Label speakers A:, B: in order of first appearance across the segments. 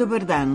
A: Dobar dan.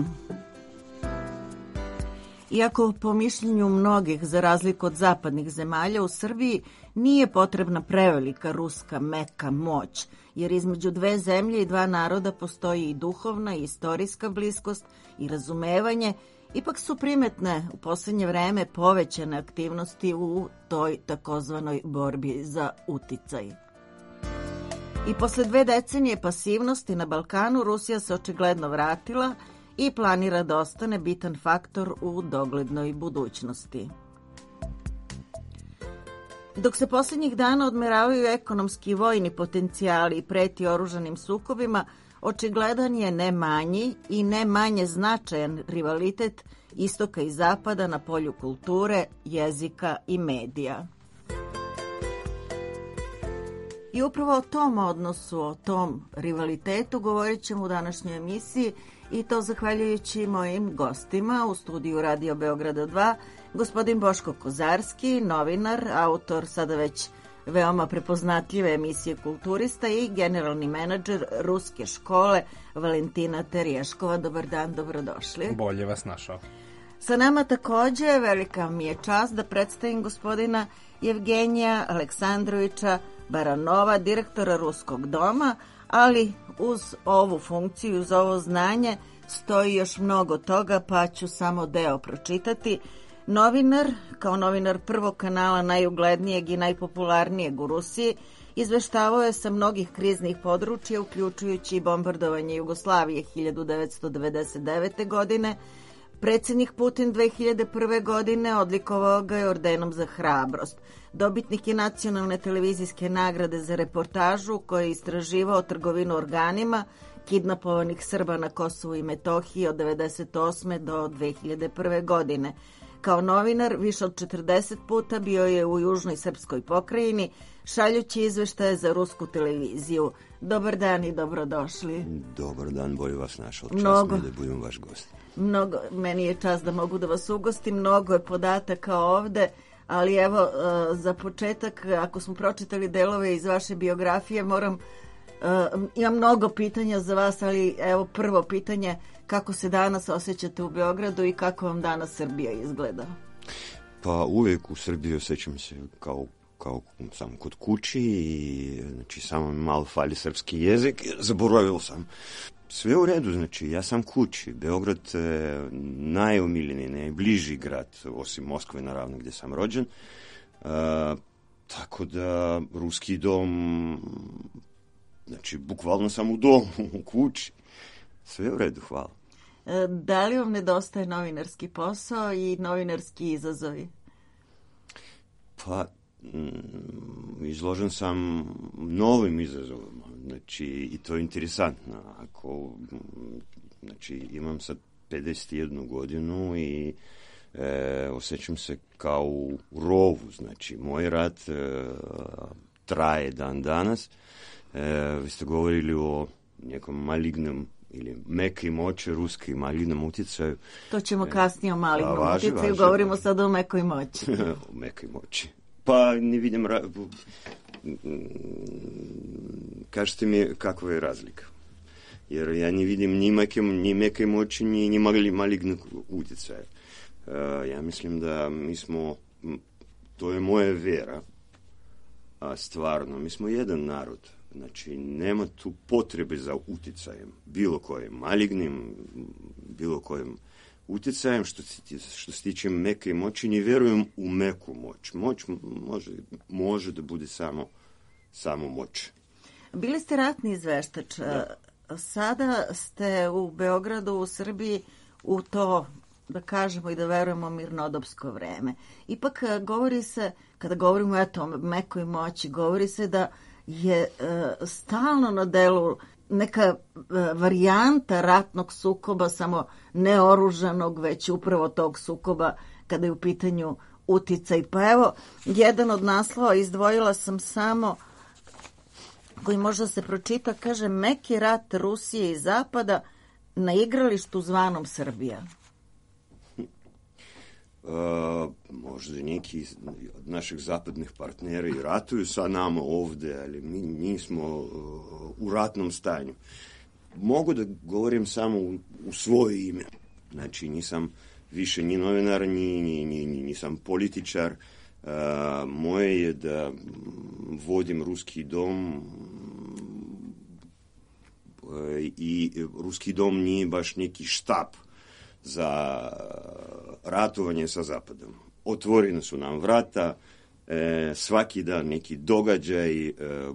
A: Iako po mišljenju mnogih, za razliku od zapadnih zemalja, u Srbiji nije potrebna prevelika ruska meka moć, jer između dve zemlje i dva naroda postoji i duhovna i istorijska bliskost i razumevanje, ipak su primetne u poslednje vreme povećane aktivnosti u toj takozvanoj borbi za uticaj. I posle 2 decenije pasivnosti na Balkanu, Rusija se očigledno vratila i planira da ostane bitan faktor u doglednoj budućnosti. Dok se posljednjih dana odmeravaju ekonomski i vojni potencijali i preti oružanim sukobima, očigledan je ne manji i ne manje značajan rivalitet istoka i zapada na polju kulture, jezika i medija. I upravo o tom odnosu, o tom rivalitetu govorit ćemo u današnjoj emisiji, i to zahvaljujući mojim gostima u studiju Radio Beograda 2, gospodin Boško Kozarski, novinar, autor sada već veoma prepoznatljive emisije Kulturista i generalni menadžer ruske škole Valentina Terješkova. Dobar dan, dobrodošli.
B: Bolje vas našao.
A: Sa nama takođe velika mi je čast da predstavim gospodina Evgenija Aleksandrovića Baranova, direktora Ruskog doma, ali uz ovu funkciju, uz ovo znanje stoji još mnogo toga, pa ću samo deo pročitati. Novinar, kao novinar Prvog kanala, najuglednijeg i najpopularnijeg u Rusiji, izveštavao je sa mnogih kriznih područja, uključujući i bombardovanje Jugoslavije 1999. godine. Predsjednik Putin 2001. godine odlikovao ga je ordenom za hrabrost. Dobitnik je nacionalne televizijske nagrade za reportažu koja je istraživao trgovinu organima kidnapovanih Srba na Kosovu i Metohiji od 1998. do 2001. godine. Kao novinar više od 40 puta bio je u južnoj srpskoj pokrajini, šaljući izveštaje za rusku televiziju. Dobar dan i dobrodošli.
C: Dobar dan, bolje vas našao. Čast mi da budem vaš gost.
A: Meni je čast da mogu da vas ugostim, mnogo je podataka ovde, ali evo, za početak, ako smo pročitali delove iz vaše biografije, imam mnogo pitanja za vas, ali evo prvo pitanje, kako se danas osjećate u Beogradu i kako vam danas Srbija izgleda?
C: Pa uvijek u Srbiji osjećam se kao sam kod kući i znači samo mi malo fali srpski jezik, zaboravio sam. Sve u redu, znači ja sam kući. Beograd je najomiljeni, najbliži grad, osim Moskve naravno gdje sam rođen. Tako da Ruski dom, znači bukvalno sam u domu, u kući. Sve u redu, hvala.
A: Da li vam nedostaje novinarski posao i novinarski izazovi?
C: Pa, izložen sam novim izazovima, znači i to je interesantno. Znači imam sad 51 godinu i osjećam se kao u rovu, znači moj rad traje dan danas. Vi ste govorili o nekom malignom ili mekoj moći, ruski malignom utjecaju.
A: To ćemo kasnije o malignom utjecaju, govorimo sad o mekoj moći.
C: O mekoj moći. Pa ne vidim, kažete mi kakva je razlika. Jer ja ne vidim ni meke moći, ni malignog utjecaja. Ja mislim da to je moja vera, stvarno, mi smo jedan narod. Znači, nema tu potrebe za utjecajem, bilo kojim malignim, bilo kojim utjecajem. Što se tiče meke moći, ne vjerujem u meku moć. Moć može da bude samo moć.
A: Bili ste ratni izveštač. Sada ste u Beogradu, u Srbiji, u to, da kažemo i da verujemo, mirnodopsko vreme. Ipak govori se, kada govorimo o mekoj moći, govori se da je stalno na delu neka varijanta ratnog sukoba, samo ne oružanog, već upravo tog sukoba kada je u pitanju uticaj. Pa evo, jedan od naslova izdvojila sam samo, koji možda se pročita, kaže: meki rat Rusije i Zapada na igralištu zvanom Srbija.
C: Možda neki od naših zapadnih partnera i ratuju sa nama ovde, ali mi nismo u ratnom stanju. mogu da govorim samo u svoje ime. Znači, nisam više ni novinar, nisam političar. Moje je da vodim Ruski dom i Ruski dom nije baš neki štab za ratovanje sa Zapadom. Otvorene su nam vrata, svaki dan neki događaj,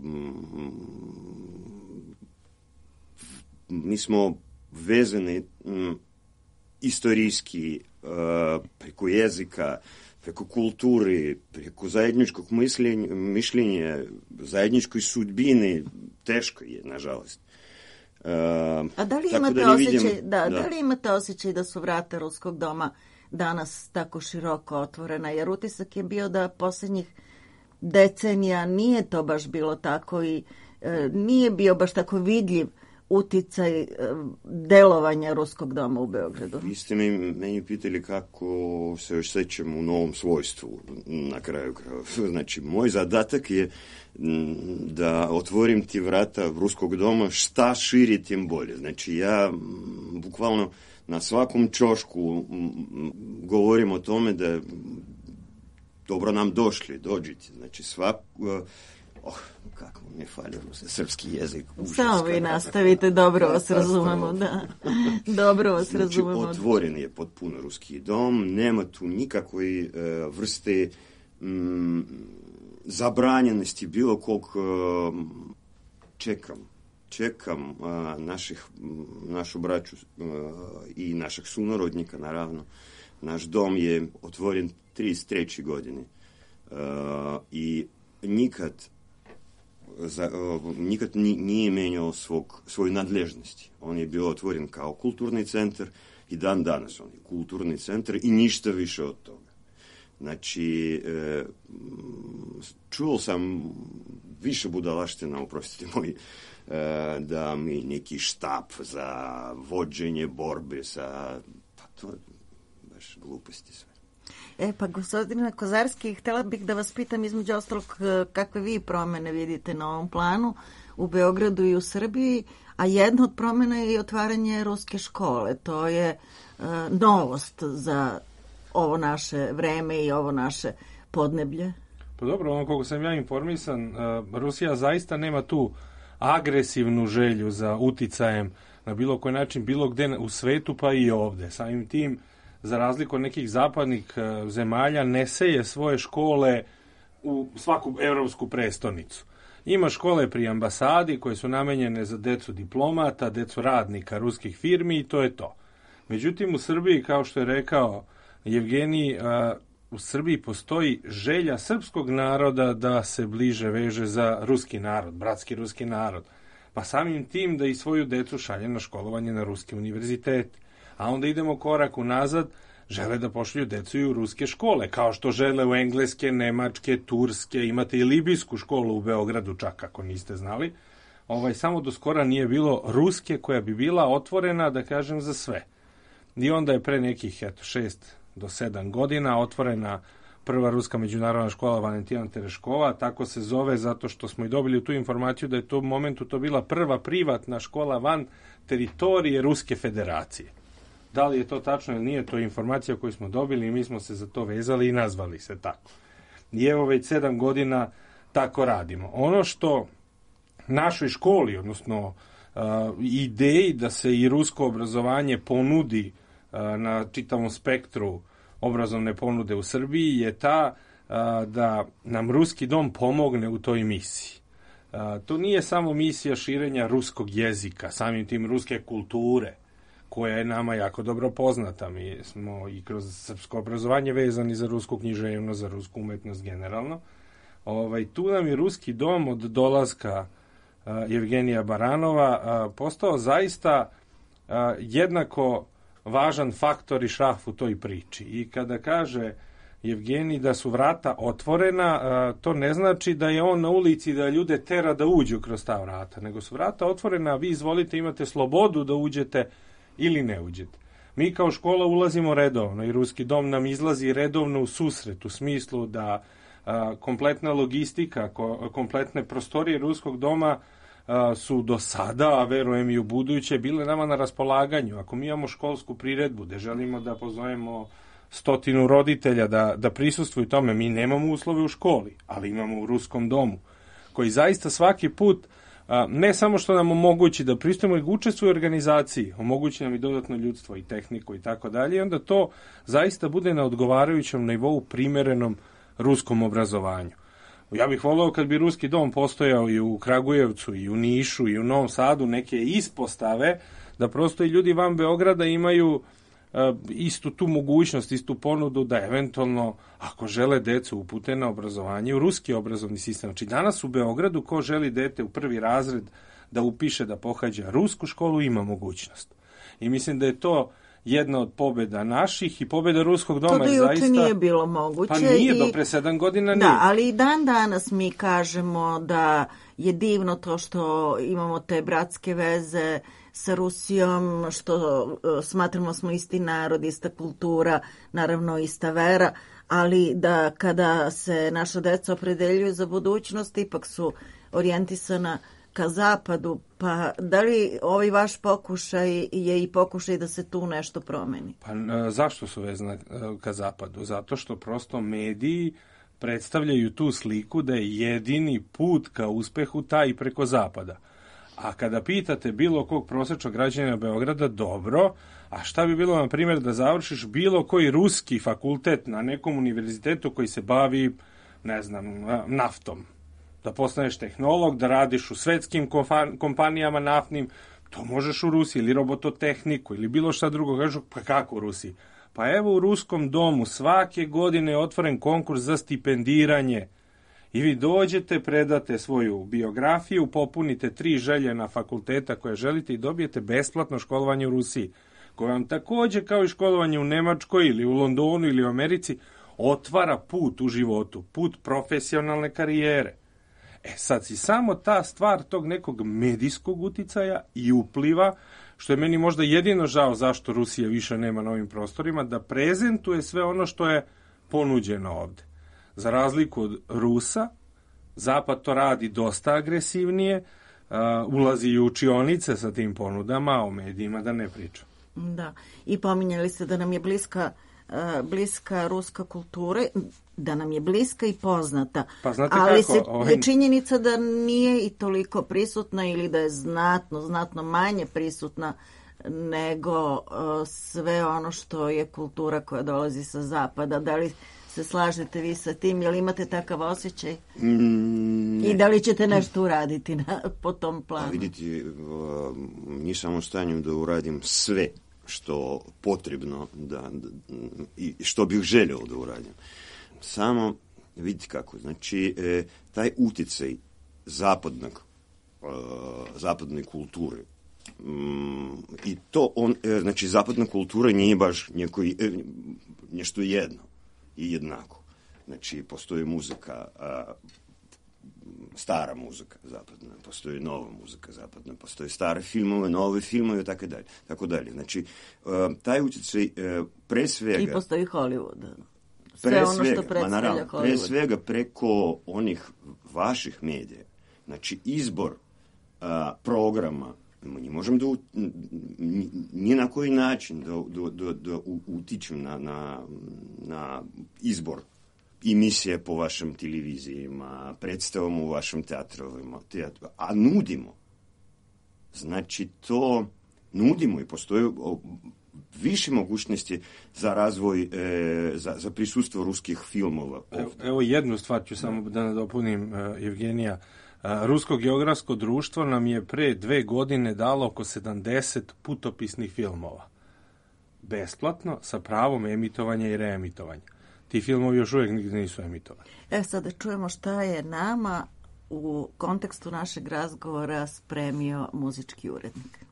C: mi smo vezani istorijski preko jezika, preko kulturi, preko zajedničkog mišljenja, zajedničkoj sudbini. Teško je, nažalost.
A: A da li imate osjećaj, da li imate osjećaj da su vrata Ruskog doma danas tako široko otvorena? Jer utisak je bio da posljednjih decenija nije to baš bilo tako i nije bio baš tako vidljiv uticaj delovanja Ruskog doma u Beogradu.
C: Vi ste meni pitali kako se osjećam u novom svojstvu na kraju. Znači, moj zadatak je da otvorim ti vrata Ruskog doma, šta širi tim bolje. Znači, ja bukvalno na svakom ćošku govorim o tome da dobro nam došli, dođite. Znači, kako mi fali srpski jezik.
A: Samo vi nastavite, dobro vas razumemo, da. Dobro vas razumemo.
C: Znači, otvoren je potpuno Ruski dom, nema tu nikakve vrste zabranjenosti bilo kog. Čekam našu braću i naših sunarodnika, naravno. Naš dom je otvoren 33. godine i nikad nije menjao svoju nadležnosti. On je bio otvoren kao kulturni centar i dan danas on je kulturni centar i ništa više od toga. Znači, čuo sam više budalaština, oprostite moji, da mi neki štab za vođenje borbe sa... Pa to je baš gluposti sve.
A: Pa gospodine Kozarski, htjela bih da vas pitam između ostalog kakve vi promjene vidite na ovom planu u Beogradu i u Srbiji, a jedna od promjena je i otvaranje ruske škole. To je novost za ovo naše vreme i ovo naše podneblje.
B: Pa dobro, ono koliko sam ja informisan, Rusija zaista nema tu agresivnu želju za uticajem na bilo koji način, bilo gde u svetu, pa i ovde. Samim tim, za razliku od nekih zapadnih zemalja, ne seje svoje škole u svaku evropsku prestonicu. Ima škole pri ambasadi koje su namenjene za decu diplomata, decu radnika ruskih firmi i to je to. Međutim, u Srbiji, kao što je rekao Jevgenij, u Srbiji postoji želja srpskog naroda da se bliže veže za ruski narod, bratski ruski narod. Pa samim tim da i svoju decu šalje na školovanje na ruski univerzitet. A onda idemo korak unazad, žele da pošalju decu i u ruske škole, kao što žele u engleske, nemačke, turske, imate i libijsku školu u Beogradu, čak ako niste znali. Samo do skora nije bilo ruske koja bi bila otvorena, da kažem, za sve. I onda je pre nekih 6 do 7 godina otvorena prva ruska međunarodna škola Valentina Tereškova, tako se zove zato što smo i dobili tu informaciju da je to u momentu to bila prva privatna škola van teritorije Ruske federacije. Da li je to tačno ili nije, to je informacija koju smo dobili i mi smo se za to vezali i nazvali se tako. I evo već 7 godina tako radimo. Ono što našoj školi, odnosno ideji da se i rusko obrazovanje ponudi na čitavom spektru obrazovne ponude u Srbiji je ta da nam Ruski dom pomogne u toj misiji. To nije samo misija širenja ruskog jezika, samim tim ruske kulture, koja je nama jako dobro poznata. Mi smo i kroz srpsko obrazovanje vezani za rusku književnost, za rusku umetnost generalno. Tu nam je Ruski dom od dolaska Jevgenija Baranova postao zaista jednako važan faktor i šraf u toj priči. I kada kaže Jevgenij da su vrata otvorena, to ne znači da je on na ulici da ljude tera da uđu kroz ta vrata, nego su vrata otvorena, vi izvolite, imate slobodu da uđete ili ne uđete. Mi kao škola ulazimo redovno i Ruski dom nam izlazi redovno u susret, u smislu da kompletna logistika, kompletne prostorije Ruskog doma su do sada, a verujem i u buduće, bile nama na raspolaganju. Ako mi imamo školsku priredbu gde želimo da pozovemo 100 roditelja da prisustvuju tome, mi nemamo uslove u školi, ali imamo u Ruskom domu, koji zaista svaki put ne samo što nam omogući da pristupimo i učestvuje u organizaciji, omogući nam i dodatno ljudstvo i tehniku i tako dalje, i onda to zaista bude na odgovarajućem nivou primerenom ruskom obrazovanju. Ja bih voleo kad bi Ruski dom postojao i u Kragujevcu, i u Nišu, i u Novom Sadu, neke ispostave, da prosto i ljudi van Beograda imaju istu tu mogućnost, istu ponudu da eventualno, ako žele decu upute na obrazovanje u ruski obrazovni sistem. Znači danas u Beogradu ko želi dete u 1. razred da upiše, da pohađa rusku školu, ima mogućnost. I mislim da je to jedna od pobjeda naših i pobjeda Ruskog doma.
A: To do juče nije bilo moguće.
B: Pa nije, do pre 7 godina nije.
A: Da, ali i dan danas mi kažemo da je divno to što imamo te bratske veze sa Rusijom, što smatramo smo isti narod, ista kultura, naravno ista vera, ali da kada se naša deca opredeljuju za budućnost, ipak su orijentisana ka zapadu, pa da li ovaj vaš pokušaj je i pokušaj da se tu nešto promeni?
B: Pa zašto su vezane ka zapadu? Zato što prosto mediji predstavljaju tu sliku da je jedini put ka uspehu taj preko zapada. A kada pitate bilo kog prosječnog građanina Beograda, dobro, a šta bi bilo, na primjer, da završiš bilo koji ruski fakultet na nekom univerzitetu koji se bavi, ne znam, naftom? Da postaneš tehnolog, da radiš u svetskim kompanijama naftnim, to možeš u Rusiji, ili robototehniku, ili bilo šta drugo. Kažu, pa kako u Rusiji? Pa evo u Ruskom domu svake godine je otvoren konkurs za stipendiranje. I vi dođete, predate svoju biografiju, popunite 3 željena fakulteta koje želite i dobijete besplatno školovanje u Rusiji, koje vam također, kao i školovanje u Nemačkoj ili u Londonu ili u Americi, otvara put u životu, put profesionalne karijere. Sad si samo ta stvar tog nekog medijskog uticaja i upliva, što je meni možda jedino žao zašto Rusija više nema na ovim prostorima, da prezentuje sve ono što je ponuđeno ovde. Za razliku od Rusa, Zapad to radi dosta agresivnije, ulazi i u učionice sa tim ponudama, o medijima da ne pričam.
A: Da, i pominjali ste da nam je bliska ruska kultura, da nam je bliska i poznata.
B: Pa znate
A: ali
B: kako,
A: je činjenica da nije i toliko prisutna ili da je znatno manje prisutna nego sve ono što je kultura koja dolazi sa zapada. Da li se slažete vi sa tim? Jel imate takav osjećaj? I da li ćete nešto uraditi po tom planu?
C: Vidite, nisam u stanju da uradim sve što potrebno i što bih želeo da uradim. Samo, vidite kako, znači, taj uticaj zapadne kulture, i to znači, zapadna kultura nije baš nešto jedno i jednako. Znači, postoji muzika, stara muzika zapadna, postoji nova muzika zapadna, postoje stare filmove, nove filmove i tako dalje. Znači, taj utjecaj pre svega...
A: I postoji Hollywood. Sve ono što predstavlja Hollywood.
C: Pre svega preko onih vaših medija. Znači, izbor programa, ne možem da ni na koji način da utičem na izbor emisije po vašim televizijama, predstavama u vašim teatrovima, a nudimo. Znači, to nudimo i postoje više mogućnosti za razvoj, za prisustvo ruskih filmova.
B: Evo jednu stvar ću samo da nadopunim, Evgenija. Rusko geografsko društvo nam je pre 2 godine dalo oko 70 putopisnih filmova. Besplatno, sa pravom emitovanja i reemitovanja. Ti filmovi još uvijek nigde nisu emitovani.
A: Sada čujemo šta je nama u kontekstu našeg razgovora spremio muzički urednik.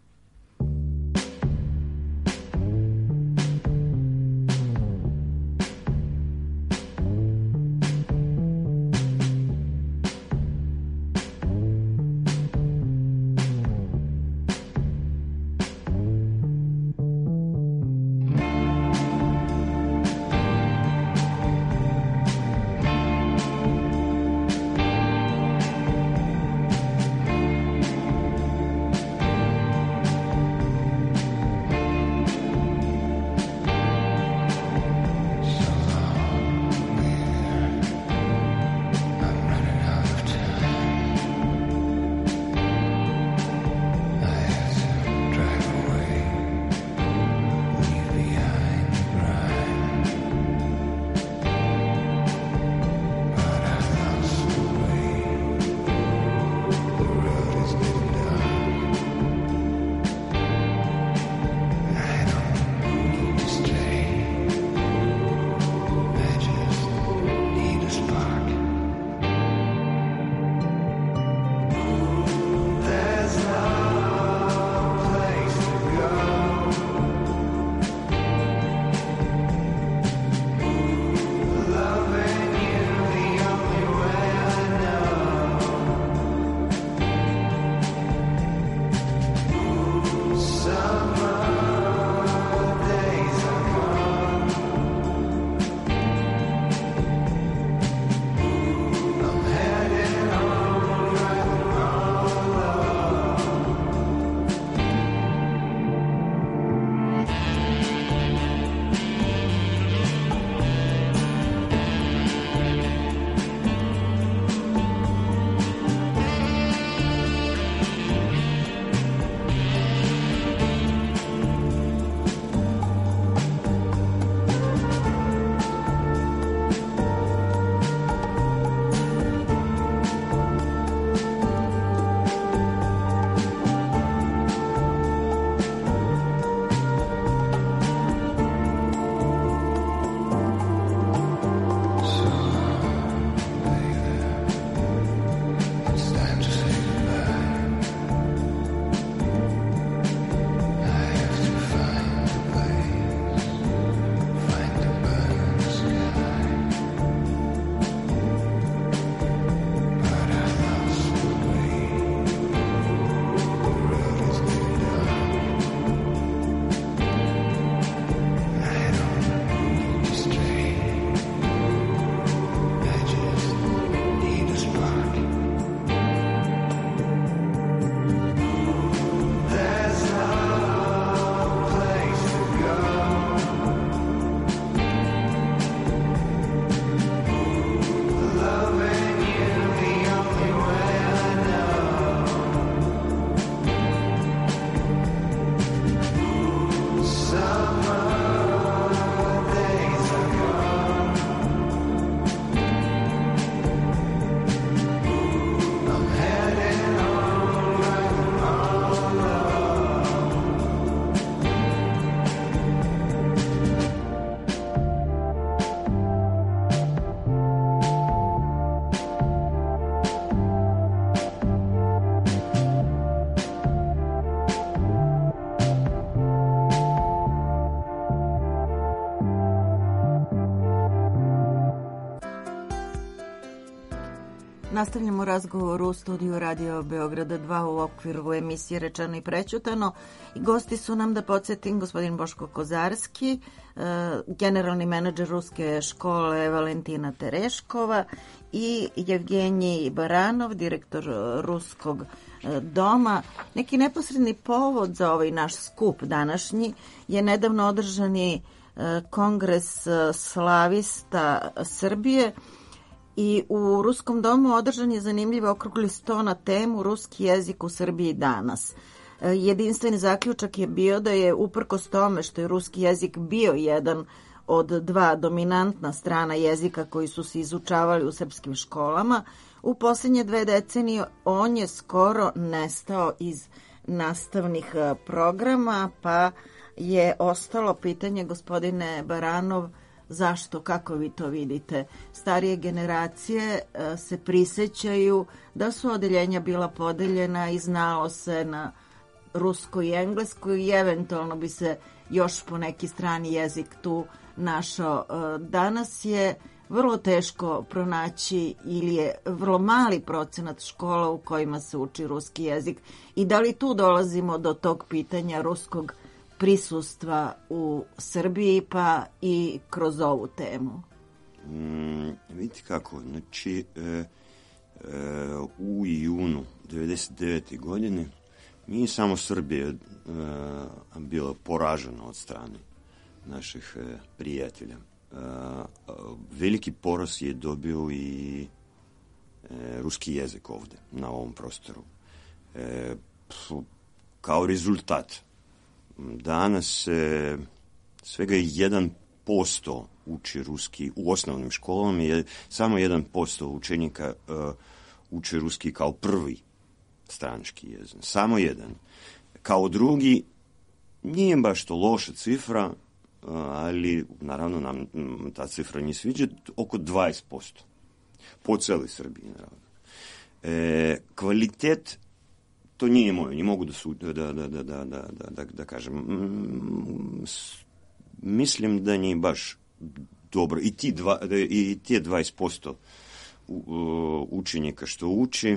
A: Nastavljamo razgovor u studiju Radio Beograda 2 u okviru emisije Rečeno i prećutano. Gosti su nam, da podsjetim, gospodin Boško Kozarski, generalni menadžer ruske škole Valentina Tereškova i Jevgenij Baranov, direktor ruskog doma. Neki neposredni povod za ovaj naš skup današnji je nedavno održani Kongres slavista Srbije i u Ruskom domu održan je zanimljiv okrugli sto na temu Ruski jezik u Srbiji danas. Jedinstveni zaključak je bio da je uprkos tome što je ruski jezik bio jedan od dva dominantna strana jezika koji su se izučavali u srpskim školama, u posljednje 2 decenije on je skoro nestao iz nastavnih programa, pa je ostalo pitanje, gospodine Baranov, zašto, kako vi to vidite? Starije generacije se prisećaju da su odeljenja bila podeljena i znalo se na rusko i englesko i eventualno bi se još po neki strani jezik tu našao. Danas je vrlo teško pronaći ili je vrlo mali procenat škola u kojima se uči ruski jezik. I da li tu dolazimo do tog pitanja ruskog prisustva u Srbiji, pa i kroz ovu temu?
C: Vidite kako, znači u junu 1999. godine nije samo Srbija bila poražena od strane naših prijatelja. Veliki poraz je dobio i ruski jezik ovde, na ovom prostoru. Kao rezultat, danas svega 1% uči ruski u osnovnim školama, je samo 1% učenika uči ruski kao prvi stranački jezik. Samo 1. Kao drugi, nije baš to loša cifra, ali naravno nam ta cifra ne sviđa, oko 20%. Po celoj Srbiji, naravno. Kvalitet, to nije moje, ne mogu da kažem. Mislim da nije baš dobro. I ti 20% učenika što uči,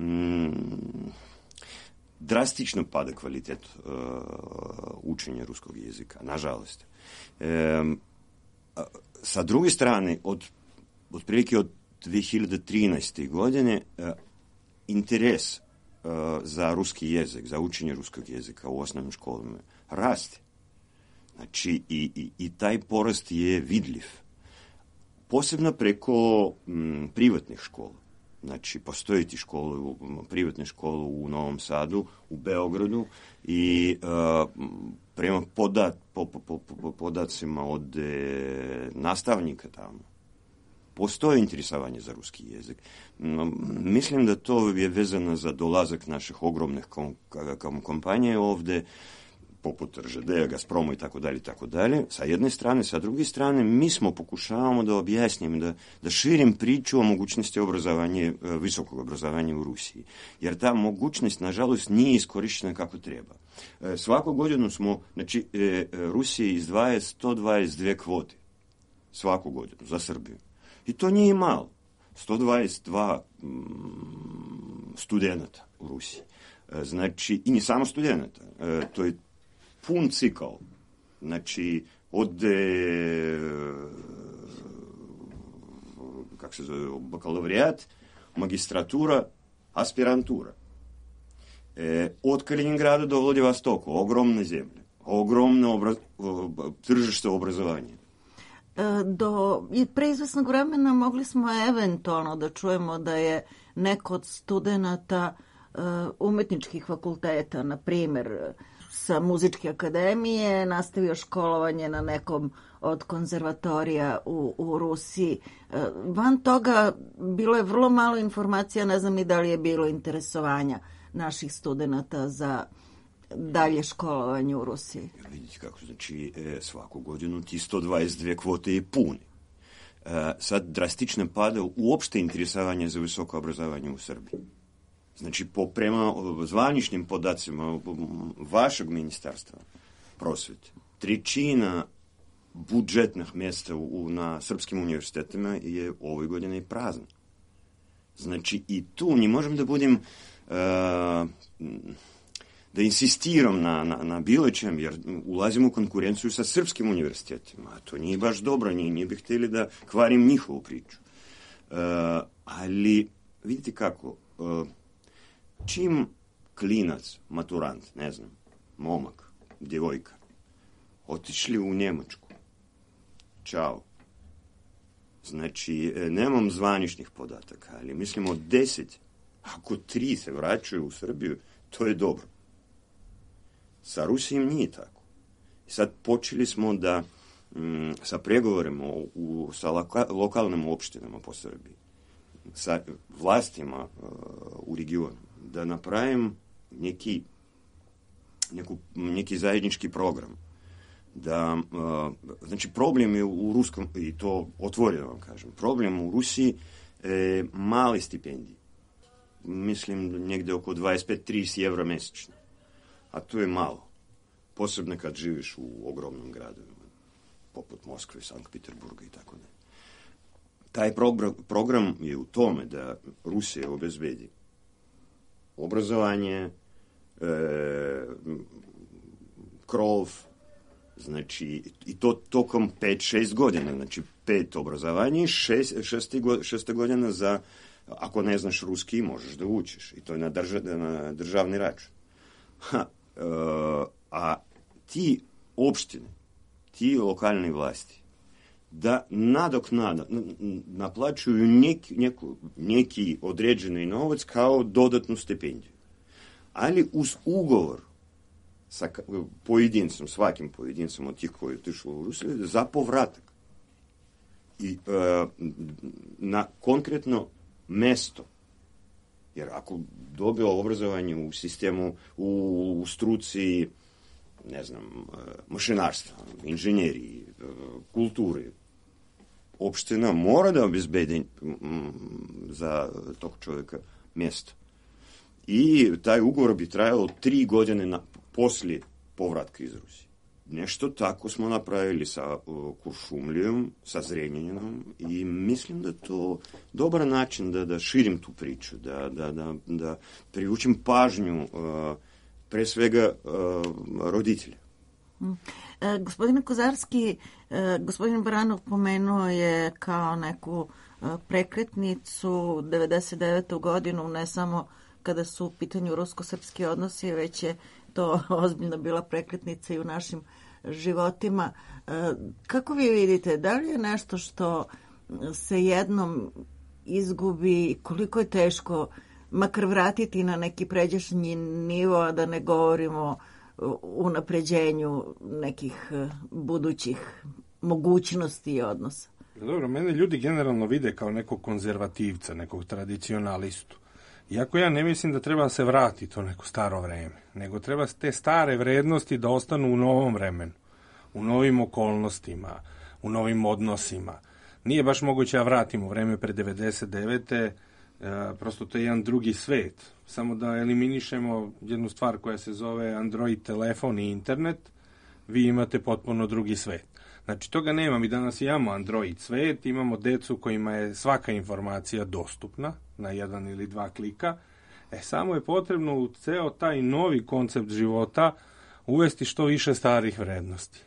C: drastično pada kvalitet učenja ruskog jezika, nažalost. Sa druge strane, otprilike od 2013. godine, interes za ruski jezik, za učenje ruskog jezika u osnovnim školama raste. Znači, i taj porast je vidljiv. Posebno preko privatnih škola. Znači, postoji ti privatne škole u Novom Sadu, u Beogradu i prema podacima od nastavnika tamo, postoji interesovanje za ruski jezik. Mislim da to je vezano za dolazak naših ogromnih kompanija ovde, poput RŽD, Gazproma i tako dalje, sa jedne strane. Sa druge strane, mi smo pokušavamo da objasnimo, da širim priču o mogućnosti visokog obrazovanja u Rusiji. Jer ta mogućnost, nažalost, nije iskorištena kako treba. Svaku godinu znači, Rusija izdvaja 122 kvote. Svaku godinu, za Srbiju. I to nije malo. 122 studenta u Rusiji. Znači, i ne samo studenta. To je pun cikl. Znači, od kako se zove, bakalavrijat, magistratura, aspirantura. Od Kaliningrada do Vladivostoka, ogromne zemlje, ogromno tržište obrazovanja.
A: Do preizvesnog vremena mogli smo eventualno da čujemo da je neko od studenata umetničkih fakulteta, na primjer sa muzičke akademije, nastavio školovanje na nekom od konzervatorija u Rusiji. Van toga bilo je vrlo malo informacija, ne znam ni da li je bilo interesovanja naših studenata za dalje školovanje u Rusiji.
C: Vidite kako, znači svaku godinu ti 122 kvote je puni. Sad drastično pada uopšte interesovanje za visoko obrazovanje u Srbiji. Znači, prema zvaničnim podacima vašeg ministarstva prosvete, 1/3 budžetnih mjesta na srpskim univerzitetima je ovoj godini prazna. Znači, i tu ne možem da budem, da insistiram na bilo čem, jer ulazim u konkurenciju sa srpskim univerzitetima, a to nije baš dobro, nije bih htjeli da kvarim njihovu priču. Ali, vidite kako, čim klinac, maturant, ne znam, momak, djevojka, otišli u Njemačku, čao. Znači, nemam zvaničnih podataka, ali mislim od 10, ako 3 se vraćaju u Srbiju, to je dobro. Sa Rusijom nije tako. I sad počeli smo da sa pregovorima sa lokalnim opštinama po Srbiji, sa vlastima u regionu, da napravim neki zajednički program. Znači, problem je u ruskom, i to otvoreno vam kažem, problem u Rusiji male stipendije. Mislim, negde oko 25-30 evra mesečno. A to je malo. Posebno kad živiš u ogromnom gradovima, poput Moskve, Sankt Peterburga i tako dalje. Taj program je u tome da Rusija obezbedi obrazovanje, krov, znači, i to tokom 5-6 godina, znači 5 obrazovanja i 6 godina za, ako ne znaš ruski, možeš da učiš. I to je na državni račun. A ti opštine, ti lokalne vlasti, da naplaćuju neki određeni novac kao dodatnu stipendiju. Ali uz ugovor sa pojedincem, svakim pojedincem od tih koji je otišlo u Rusiju, za povratak. I na konkretno mesto. Jer ako dobio obrazovanje u sistemu, u struci, ne znam, mašinarstva, inženjeriji, kulturi, opština mora da obezbedi za tog čovjeka mjesto. I taj ugovor bi trajalo 3 godine poslije povratka iz Rusije. Nešto tako smo napravili sa Kuršumlijom, sa Zrenjaninom i mislim da to dobar način da širim tu priču, da privučem pažnju pre svega roditelja.
A: Gospodine Kozarski, gospodin Baranov pomenuo je kao neku prekretnicu 99. godinu, ne samo kada su u pitanju rusko-srpski odnosi, već je to ozbiljno bila prekretnica i u našim životima. Kako vi vidite, da li je nešto što se jednom izgubi, koliko je teško makar vratiti na neki pređašnji nivo, a da ne govorimo o unapređenju nekih budućih mogućnosti i odnosa?
B: Dobro, mene ljudi generalno vide kao nekog konzervativca, nekog tradicionalistu. Iako ja ne mislim da treba se vratiti u neko staro vreme, nego treba te stare vrednosti da ostanu u novom vremenu, u novim okolnostima, u novim odnosima. Nije baš moguće da vratimo u vreme pre 99. Prosto to je jedan drugi svet. Samo da eliminišemo jednu stvar koja se zove Android telefon i internet, vi imate potpuno drugi svet. Znači, toga nema. Mi danas imamo Android svet, imamo decu kojima je svaka informacija dostupna na 1 ili 2 klika. Samo je potrebno u ceo taj novi koncept života uvesti što više starih vrednosti.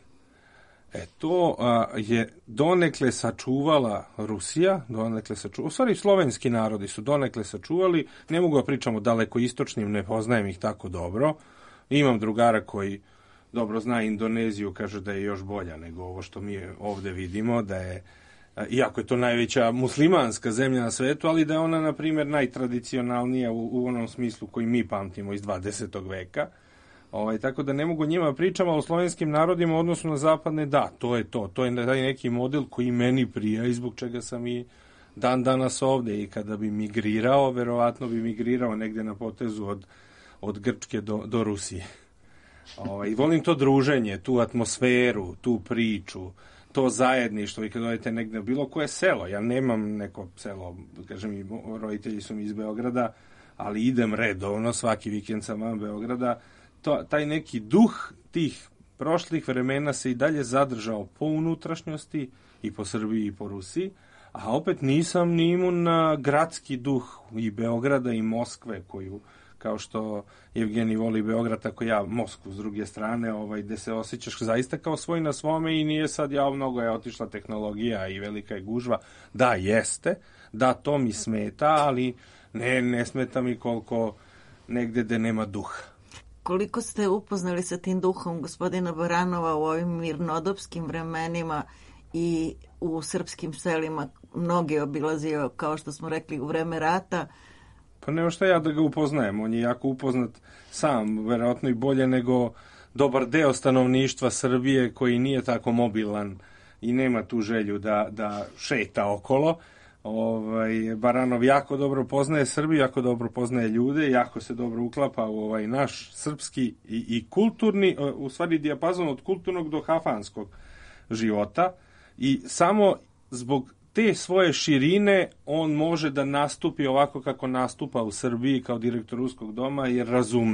B: To je donekle sačuvala Rusija, u stvari slovenski narodi su donekle sačuvali, ne mogu da pričamo daleko istočnim, ne poznajem ih tako dobro. Imam drugara koji dobro zna Indoneziju, kaže da je još bolja nego ovo što mi ovde vidimo, da je, iako je to najveća muslimanska zemlja na svetu, ali da je ona, na primjer, najtradicionalnija u onom smislu koji mi pamtimo iz 20. veka. Tako da ne mogu njima pričamo, o slovenskim narodima u odnosu na zapadne, da, to je taj neki model koji meni prija i zbog čega sam i dan danas ovde, i kada bi migrirao, verovatno bi migrirao negde na potezu od Grčke do Rusije. I volim to druženje, tu atmosferu, tu priču, to zajedništvo, i kad odete negde na bilo koje selo, ja nemam neko selo, kažem, roditelji su mi iz Beograda, ali idem redovno, svaki vikend sam van Beograda, taj neki duh tih prošlih vremena se i dalje zadržao po unutrašnjosti i po Srbiji i po Rusiji, a opet nisam ni imun na gradski duh i Beograda i Moskve, koju, kao što Evgenij voli Beograd, tako ja Moskvu s druge strane, gde se osjećaš zaista kao svoj na svome i nije sad, mnogo je otišla tehnologija i velika je gužva. Da, jeste, da, to mi smeta, ali ne smeta mi koliko negde gde nema duha.
A: Koliko ste upoznali sa tim duhom gospodina Baranova u ovim mirnodopskim vremenima i u srpskim selima? Mnogi obilazio, kao što smo rekli, u vreme rata.
B: Pa nema šta ja da ga upoznajem, on je jako upoznat sam, verovatno i bolje nego dobar deo stanovništva Srbije koji nije tako mobilan i nema tu želju da šeta okolo. Baranov jako dobro poznaje Srbiju, jako dobro poznaje ljude, jako se dobro uklapa u naš srpski i kulturni, u stvari dijapazon od kulturnog do hafanskog života i samo zbog te svoje širine on može da nastupi ovako kako nastupa u Srbiji kao direktor Ruskog doma, jer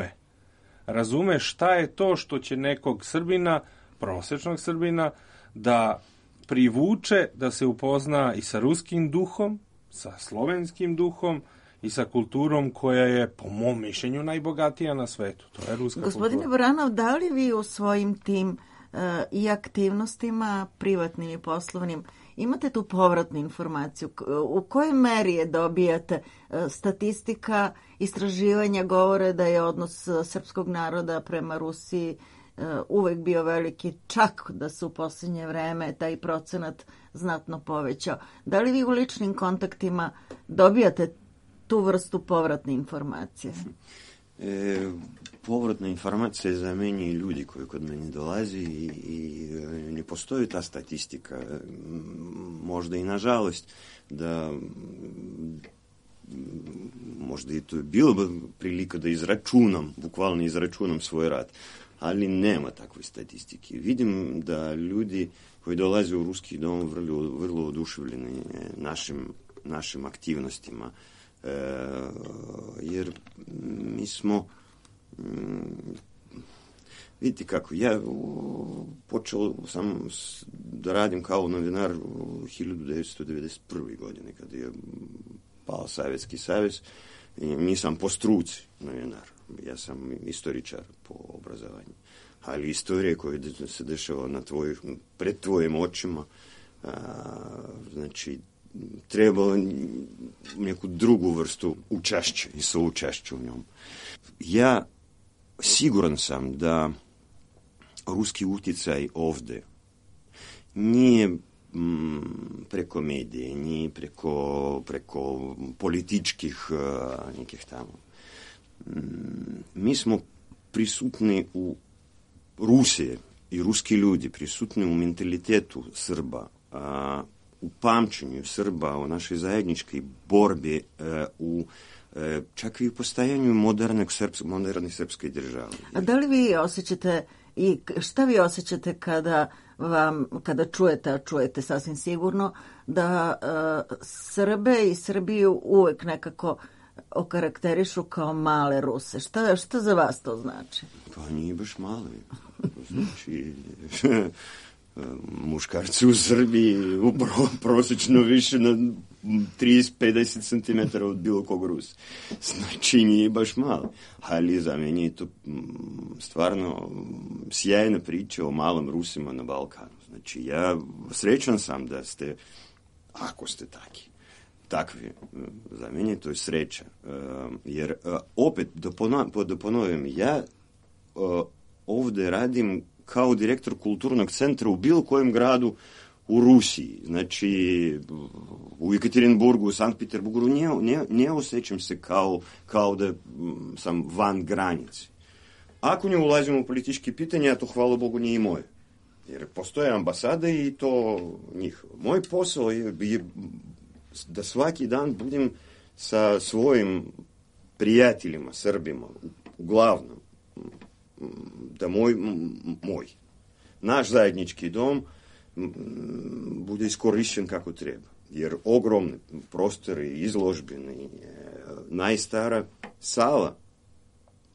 B: razume šta je to što će nekog Srbina, prosečnog Srbina, da privuče da se upozna i sa ruskim duhom, sa slovenskim duhom i sa kulturom koja je, po mom mišljenju, najbogatija na svetu. To je ruska kultura.
A: Gospodine Baranov, da li vi u svojim tim i aktivnostima, privatnim i poslovnim, imate tu povratnu informaciju? U kojoj meri je dobijate? Statistika, istraživanja govore da je odnos srpskog naroda prema Rusiji uvek bio veliki, čak da se u posljednje vreme taj procenat znatno povećao. Da li vi u ličnim kontaktima dobijate tu vrstu povratne informacije?
C: Povratna informacija za meni i ljudi koji kod mene dolazi i ne postoji ta statistika. Možda i nažalost da možda i to je bilo prilika da bukvalno izračunam svoj rad, ali nema takve statistike. Vidim da ljudi koji dolaze u Ruski dom vrlo oduševljeni našim aktivnostima, jer mi smo vidite kako, ja počeo sam da radim kao novinar u 1991. godine kad je pao Sovjetski savez i nisam po struci novinar, ja sam istoričar po obrazovanju, ali istorija koja se dešava pred tvojim očima, znači trebalo neku drugu vrstu učešća i součešća u njom. Ja siguran sam da ruski utjecaj ovde nije preko medije, nije preko političkih nekih tamo. Mi smo prisutni u Rusiji i ruski ljudi, prisutni u mentalitetu Srba, u pamćenju Srba, u našoj zajedničkoj borbi, čak i u postajanju moderne srpske države.
A: A da li vi osjećate i šta vi osjećate kada čujete, a čujete sasvim sigurno, da Srbe i Srbiju uvek nekako okarakterišu kao male Ruse? Šta za vas to znači?
C: Pa nije baš male. Znači, muškarci u Srbiji prosječno više na 30-50 cm od bilo kog Rusa. Znači, nije baš malo. Ali za meni je to stvarno sjajna priča o malom Rusima na Balkanu. Znači, ja srećan sam da ste, ako ste takvi, za meni to je sreća. Jer opet, da ponovim, ja ovde radim kao direktor kulturnog centra u bilo kojem gradu u Rusiji. Znači, u Jekaterinburgu, u Sankt Peterburgu ne osjećam se kao da sam van granice. Ako ne ulazimo u političke pitanja, to, hvala Bogu, nije i moje. Jer postoje ambasade i to njihovo. Moj posao je da svaki dan budem sa svojim prijateljima, Srbima, uglavnom, da naš zajednički dom bude iskorišćen kako treba. Jer ogromni prostori, izložbeni, najstara sala,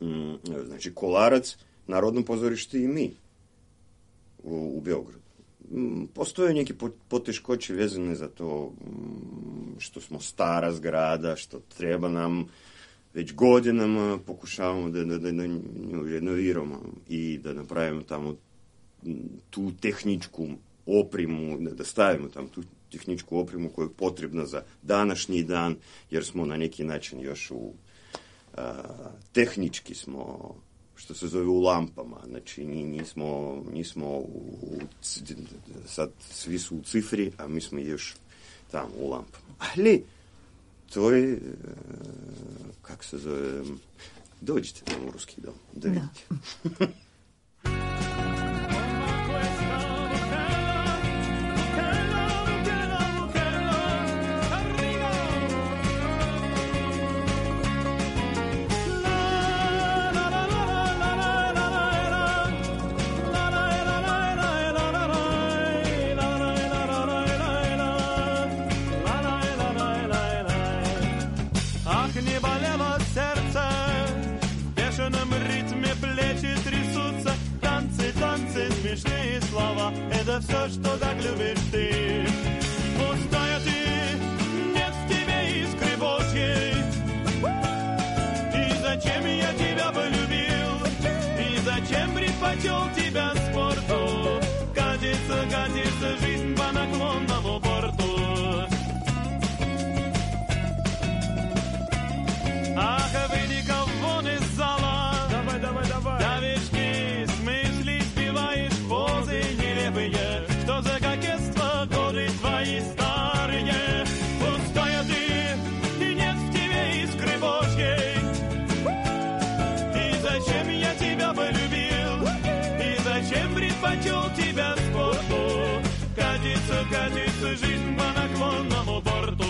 C: znači Kolarac, Narodno pozorište i mi u Beogradu. postoje neki poteškoće vezane za to što smo stara zgrada, što treba nam već godinama pokušavamo da nju renoviramo i da napravimo tamo tu tehničku opremu, da stavimo tamo tu tehničku opremu koja je potrebna za današnji dan, jer smo na neki način još tehnički smo, što se zove, u lampama. Znači, nismo sad svi su u cifri, a mi smo još tamo u lampama. Ali, to je, kako se zove, dođite u ruski dom, da vidite.
D: Это все, что так любишь ты. Пустая ты, нет в тебе искры Божьей. И зачем я тебя полюбил? И зачем предпочел тебя спорту? Катится жизнь по наклонному борту. Ах, выйди-ка вон из зала. Давай. Давечки с мыслей сбиваешь позы нелепые. Что за кокетство, годы твои старые. Пустая ты, и нет в тебе искры Божьей. И зачем я тебя полюбил? И зачем предпочел тебя спорту? Катится жизнь по наклонному борту.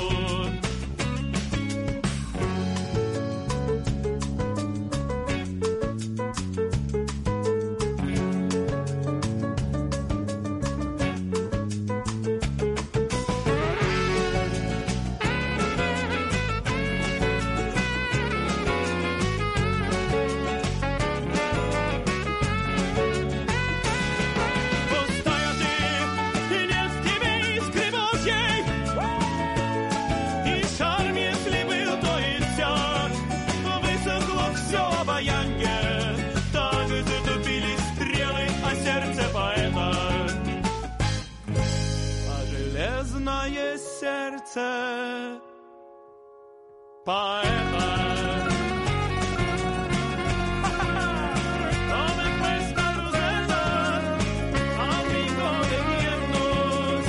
D: Сердце поэта. Come questa rosetta, amico de viennos.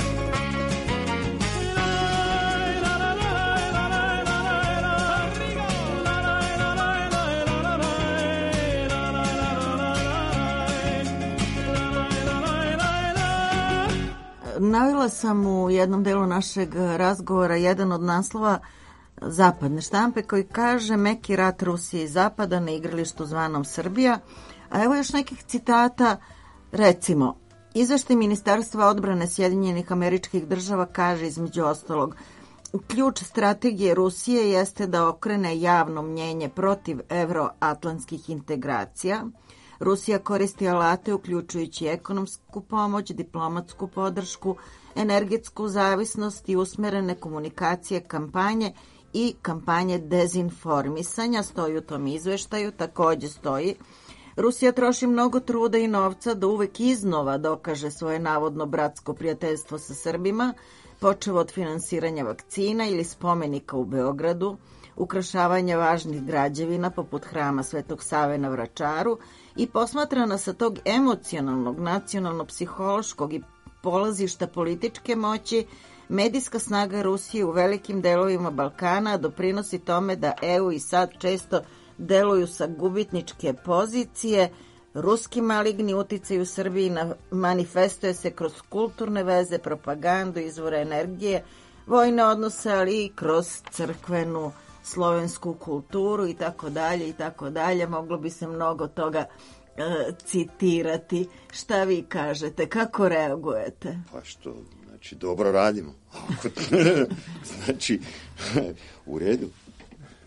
A: Navela sam u jednom delu našeg razgovora jedan od naslova zapadne štampe koji kaže meki rat Rusije i Zapada na igralištu zvanom Srbija. A evo još nekih citata, recimo, izveštaj Ministarstva odbrane Sjedinjenih Američkih Država kaže između ostalog: ključ strategije Rusije jeste da okrene javno mnjenje protiv evroatlantskih integracija. Rusija koristi alate uključujući ekonomsku pomoć, diplomatsku podršku, energetsku zavisnost i usmerene komunikacije kampanje i kampanje dezinformisanja, stoji u tom izveštaju. Takođe stoji: Rusija troši mnogo truda i novca da uvek iznova dokaže svoje navodno bratsko prijateljstvo sa Srbima, počev od finansiranja vakcina ili spomenika u Beogradu, ukrašavanja važnih građevina poput hrama Svetog Save na Vračaru i posmatrana sa tog emocionalnog, nacionalno-psihološkog i polazišta političke moći, medijska snaga Rusije u velikim delovima Balkana doprinosi tome da EU i SAD često deluju sa gubitničke pozicije. Ruski maligni uticaj u Srbiji manifestuje se kroz kulturne veze, propagandu, izvore energije, vojne odnose, ali i kroz crkvenu slovensku kulturu i tako dalje i tako dalje. Moglo bi se mnogo toga citirati. Šta vi kažete? Kako reagujete?
C: Pa što, znači dobro radimo. Znači, u redu.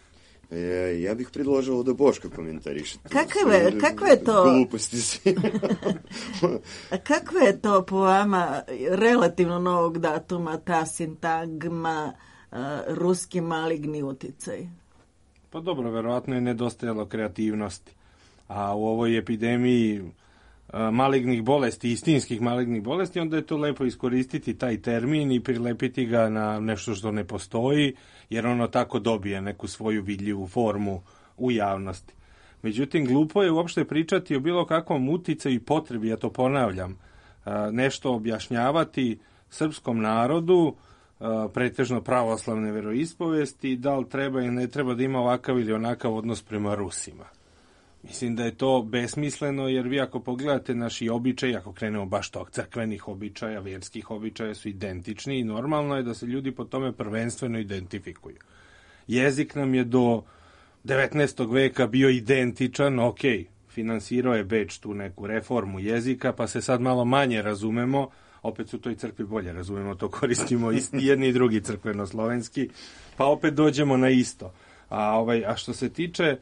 C: Ja bih predložila da Boško komentariše.
A: Kakve je to...
C: Gluposti se.
A: A kakva je to po vama relativno novog datuma ta sintagma ruski maligni uticaj?
B: Pa dobro, verovatno je nedostajalo kreativnosti. A u ovoj epidemiji malignih bolesti, istinskih malignih bolesti, onda je to lepo iskoristiti taj termin i prilepiti ga na nešto što ne postoji, jer ono tako dobije neku svoju vidljivu formu u javnosti. Međutim, glupo je uopšte pričati o bilo kakvom uticaju i potrebi, ja to ponavljam, nešto objašnjavati srpskom narodu, pretežno pravoslavne veroispovesti, da li treba ili ne treba da ima ovakav ili onakav odnos prema Rusima. Mislim da je to besmisleno, jer vi ako pogledate naši običaji, ako krenemo baš tog crkvenih običaja, vjerskih običaja su identični i normalno je da se ljudi po tome prvenstveno identifikuju. Jezik nam je do 19. veka bio identičan, ok, finansirao je Beč tu neku reformu jezika, pa se sad malo manje razumemo, opet su to i crkvi bolje razumemo, to koristimo jedni i drugi crkveno-slovenski, pa opet dođemo na isto. A što se tiče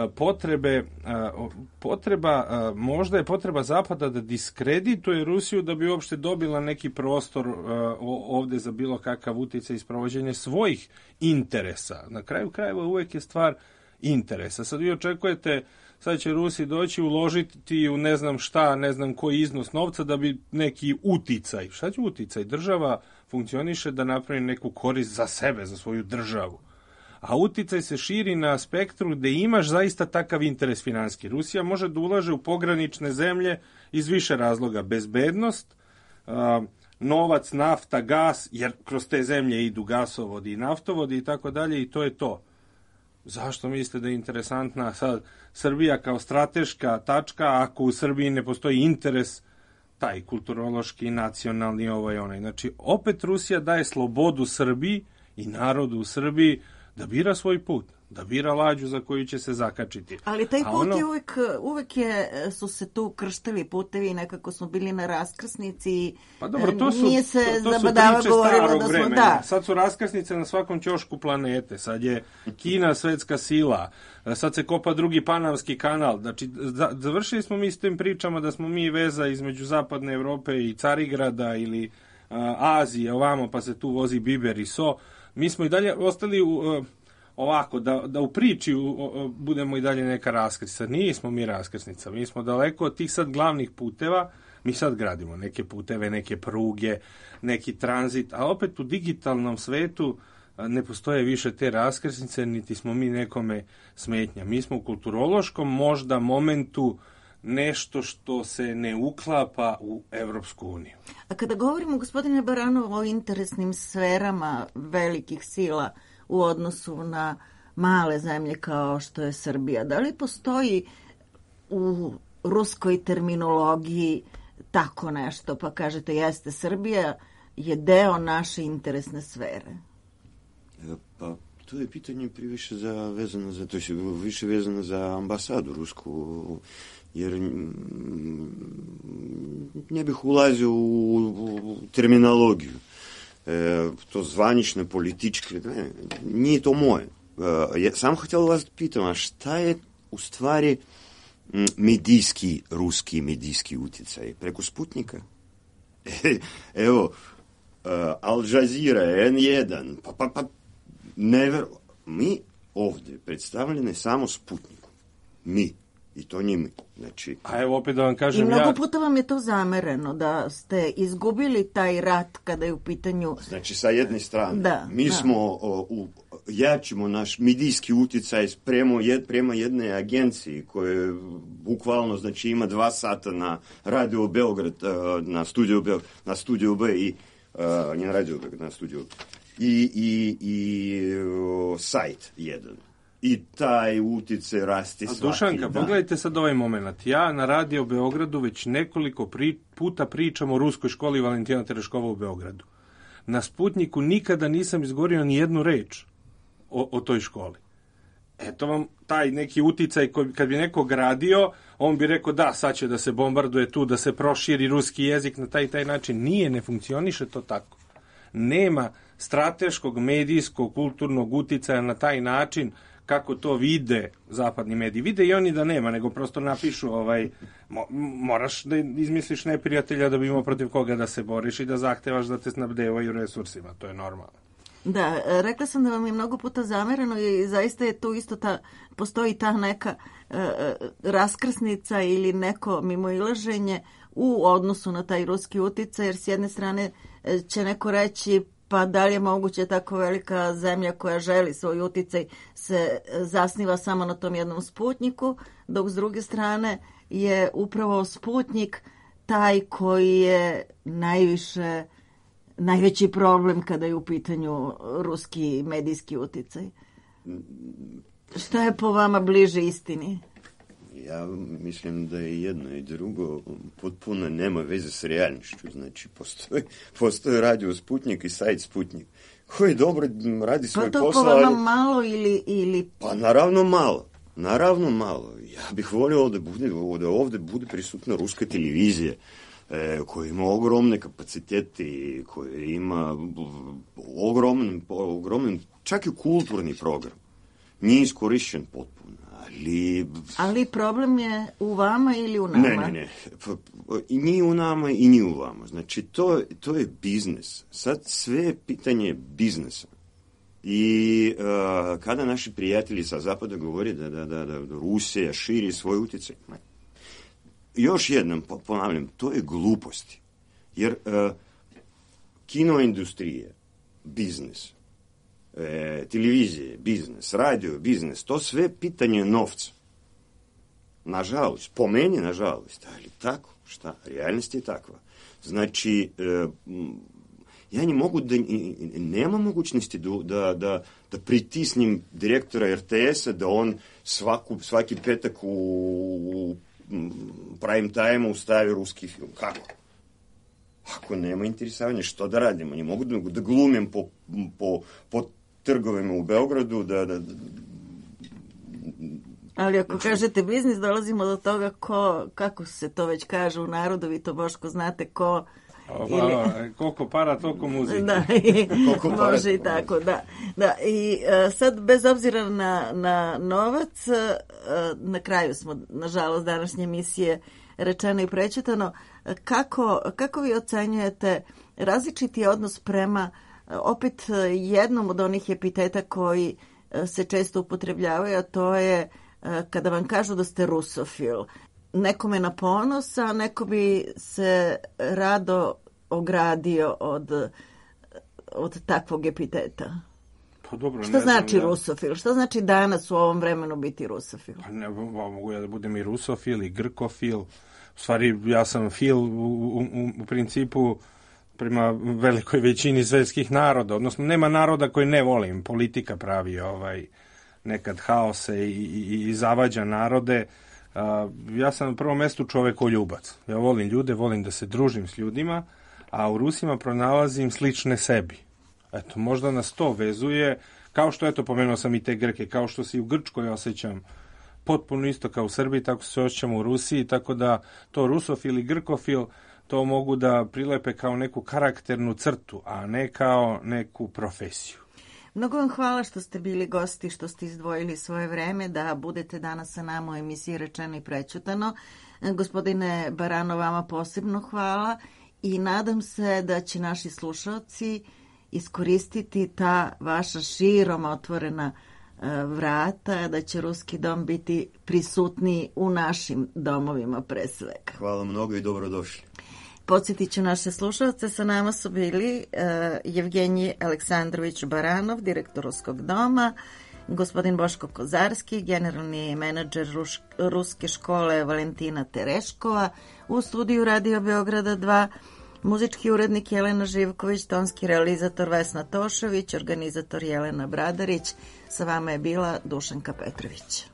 B: možda je potreba Zapada da diskredituje Rusiju da bi uopšte dobila neki prostor ovde za bilo kakav uticaj i sprovođenje svojih interesa. Na kraju krajeva uvek je stvar interesa. Sad vi očekujete, sad će Rusi doći uložiti u ne znam šta, ne znam koji iznos novca da bi neki uticaj. Šta će uticaj? Država funkcioniše da napravi neku korist za sebe, za svoju državu. A uticaj se širi na spektru gde imaš zaista takav interes finansijski. Rusija može da ulaže u pogranične zemlje iz više razloga. Bezbednost, novac, nafta, gas, jer kroz te zemlje idu gasovodi i naftovodi i tako dalje i to je to. Zašto mislite da je interesantna sad Srbija kao strateška tačka ako u Srbiji ne postoji interes taj kulturološki, nacionalni, onaj. Znači, opet Rusija daje slobodu Srbiji i narodu u Srbiji da bira svoj put, da bira lađu za koju će se zakačiti.
A: Ali taj put je uvek su se tu krštili putevi, nekako smo bili na raskrsnici.
B: Pa dobro, to su priče starog vremena. Da. Sad su raskrsnice na svakom ćošku planete. Sad je Kina svetska sila. Sad se kopa drugi Panamski kanal. Znači, završili smo mi s tim pričama da smo mi veza između zapadne Evrope i Carigrada ili Azije, ovamo, pa se tu vozi biber i so. Mi smo i dalje ostali ovako, da u priči budemo i dalje neka raskrsnica. Nismo mi raskrsnica, mi smo daleko od tih sad glavnih puteva, mi sad gradimo neke puteve, neke pruge, neki tranzit, a opet u digitalnom svetu ne postoje više te raskrsnice, niti smo mi nekome smetnja. Mi smo u kulturološkom možda momentu nešto što se ne uklapa u Evropsku uniju.
A: A kada govorimo, gospodine Baranov, o interesnim sferama velikih sila u odnosu na male zemlje kao što je Srbija, da li postoji u ruskoj terminologiji tako nešto, pa kažete jeste, Srbija je deo naše interesne sfere?
C: Pa to je pitanje više vezano za ambasadu rusku, jer ne bih ulazio u terminologiju. To zvanične, političke, nije to moje. Ja sam htjela vas pitam, a šta je u stvari ruski medijski utjecaj? Preko Sputnika? Evo, Al Jazeera, N1, mi ovdje predstavljene samo Sputnikom. Mi. I to njime. Znači,
B: a evo opet da vam kažem,
A: i mnogo puta vam je to zamereno, da ste izgubili taj rat kada je u pitanju...
C: Znači, sa jedne strane, smo jačimo naš medijski utjecaj prema jednoj agenciji koja bukvalno, znači, ima 2 sata na Radio Beograd, na studiju B i ne na Radio Beograd, na studiju i sajt jedan. I taj utjecaj raste svaki dan.
B: Dušanka, pogledajte sad ovaj moment. Ja na Radio Beogradu već nekoliko puta pričam o ruskoj školi Valentina Tereškova u Beogradu. Na Sputniku nikada nisam izgovorio ni jednu reč o toj školi. Eto vam taj neki uticaj koji kad bi neko gradio, on bi rekao da, sad će da se bombarduje tu, da se proširi ruski jezik na taj način. Ne funkcioniše to tako. Nema strateškog, medijskog, kulturnog uticaja na taj način kako to vide zapadni mediji. Vide i oni da nema, nego prosto napišu moraš da izmisliš neprijatelja da bi imao protiv koga da se boriš i da zahtevaš da te snabdevaju resursima. To je normalno.
A: Da, rekla sam da vam je mnogo puta zamereno i zaista je tu isto postoji ta neka raskrsnica ili neko mimoilaženje u odnosu na taj ruski uticaj, jer s jedne strane će neko reći pa da li je moguće tako velika zemlja koja želi svoj uticaj se zasniva samo na tom jednom Sputniku, dok s druge strane je upravo Sputnik taj koji je najveći problem kada je u pitanju ruski medijski uticaj. Šta je po vama bliže istini?
C: Ja mislim da je jedno i drugo potpuno nema veze s realnošću. Znači, postoji radio Sputnik i sajt Sputnik koji dobro radi svoj posao. Pa to po vama malo ili... Pa naravno malo. Ja bih volio da ovdje bude prisutna ruska televizija koja ima ogromne kapacitete i koja ima ogroman, čak i kulturni program. Nije iskorišćen potpuno.
A: Ali problem je u vama ili u nama?
C: Ne. I nije u nama i nije u vama. Znači, to je biznis. Sad sve je pitanje biznesa. I kada naši prijatelji sa zapada govore da Rusija širi svoj utjecaj, još jednom ponavljam, to je gluposti. Jer kinoindustrija, biznis, televizije, biznis, radio, biznis, to sve pitanje novca. Nažalost, po meni nažalost, ali tako, šta, realnost je takva. Znači, ja ne mogu nema mogućnosti da pritisnem direktora RTS-a da on svaki petak u prime time ustavi ruski film. Kako? Ako nema interesovanja, što da radimo? Ne mogu da glumim po trgovima u Beogradu,
A: Ali ako kažete biznis, dolazimo do toga kako se to već kaže u narodu, vi to Boško znate ko...
B: Koliko para, toliko muzike.
A: Da, može i tako, da. I sad, bez obzira na novac, na kraju smo, nažalost, današnje emisije rečeno i prečitano, kako vi ocenjujete različiti odnos prema opet jednom od onih epiteta koji se često upotrebljavaju, a to je kada vam kažu da ste rusofil. Nekome na ponos, a neko bi se rado ogradio od takvog epiteta.
B: Pa dobro,
A: što znači rusofil? Što znači danas u ovom vremenu biti rusofil?
B: Pa ne, mogu ja da budem i rusofil i grkofil. U stvari, ja sam fil u principu prema velikoj većini svetskih naroda. Odnosno, nema naroda koji ne volim. Politika pravi nekad haose i zavađa narode. Ja sam na prvom mjestu čovekoljubac. Ja volim ljude, volim da se družim s ljudima, a u Rusima pronalazim slične sebi. Eto, možda nas to vezuje, kao što, pomenuo sam i te Grke, kao što se i u Grčkoj osjećam potpuno isto kao u Srbiji, tako se osjećam u Rusiji, tako da to rusofil i grkofil, to mogu da prilepe kao neku karakternu crtu, a ne kao neku profesiju.
A: Mnogo vam hvala što ste bili gosti, što ste izdvojili svoje vreme da budete danas sa nama u emisiji Rečeno i prećutano. Gospodine Baranov, vama posebno hvala i nadam se da će naši slušalci iskoristiti ta vaša širom otvorena vrata, da će Ruski dom biti prisutniji u našim domovima pre svega.
C: Hvala mnogo i dobrodošli.
A: Podsjetit ću naše slušalce, sa nama su bili Jevgenij Aleksandrović Baranov, direktor Ruskog doma, gospodin Boško Kozarski, generalni menadžer Ruske škole Valentina Tereškova, u studiju Radio Beograda 2, muzički urednik Jelena Živković, tonski realizator Vesna Tošović, organizator Jelena Bradarić, sa vama je bila Dušanka Petrović.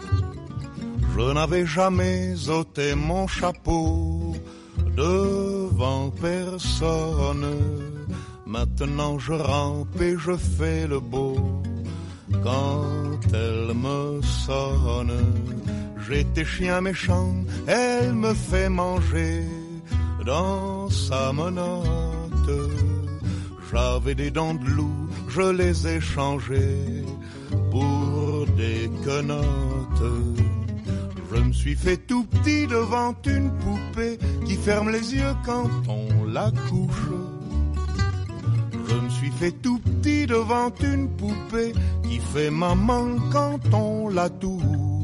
E: Je n'avais jamais ôté mon chapeau de devant personne. Maintenant je rampe et je fais le beau. Quand elle me sonne, j'étais chien méchant, elle me fait manger dans sa menotte. J'avais des dents de loup, je les ai changées pour des quenottes. Je me suis fait tout petit devant une poupée qui ferme les yeux quand on la couche. Je me suis fait tout petit devant une poupée qui fait maman quand on la touche.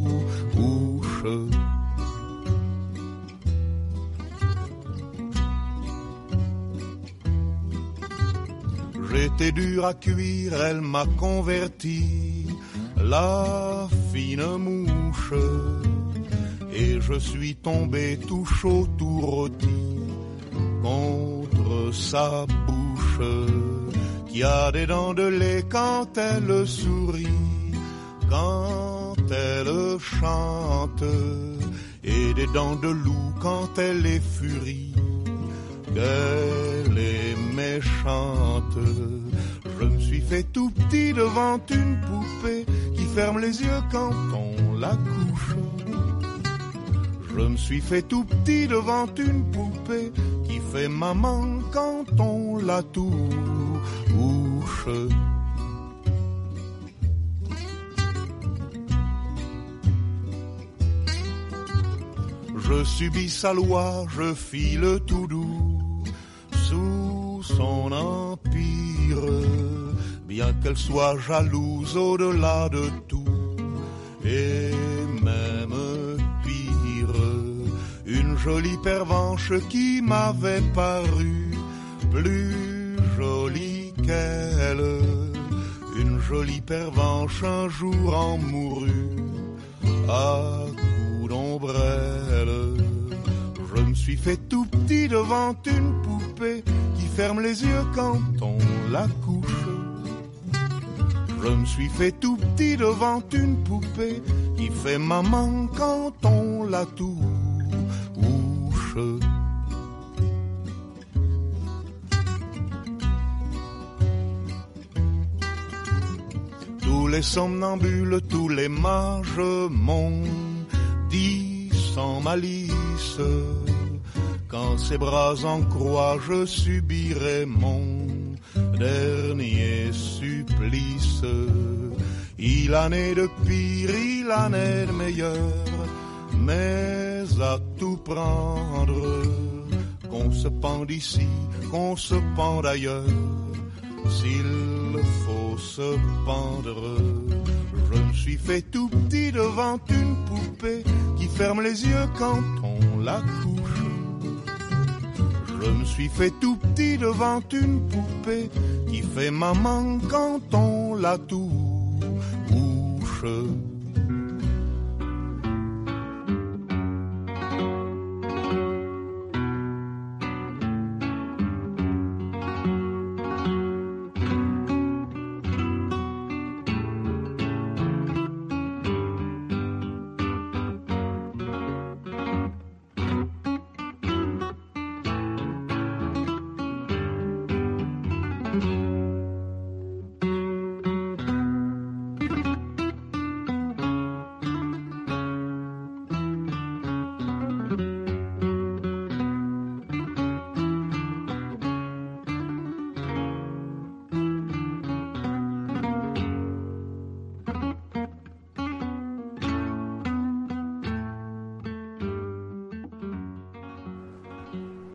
E: J'étais dur à cuire, elle m'a converti, la fine mouche. Et je suis tombé tout chaud, tout rôti contre sa bouche, qui a des dents de lait quand elle sourit, quand elle chante, et des dents de loup quand elle est furie, qu'elle est méchante. Je me suis fait tout petit devant une poupée qui ferme les yeux quand on la couche. Je me suis fait tout petit devant une poupée qui fait maman quand on la touche. Je subis sa loi, je file tout doux sous son empire, bien qu'elle soit jalouse au-delà de tout, et même pire, une jolie pervenche qui m'avait paru plus jolie qu'elle, une jolie pervenche un jour en mourut à coups d'ombrelle. Je me suis fait tout petit devant une poupée qui ferme les yeux quand on la couche. Je me suis fait tout petit devant une poupée qui fait maman quand on la touche. Tous les somnambules, tous les mages m'ont dit sans malice, quand ses bras en croix je subirai mon dernier supplice. Il en est de pire, il en est de meilleur, mais à tout prendre, qu'on se pende ici, qu'on se pende ailleurs, s'il faut se pendre. Je me suis fait tout petit devant une poupée qui ferme les yeux quand on la couche. Je me suis fait tout petit devant une poupée qui fait maman quand on la touche.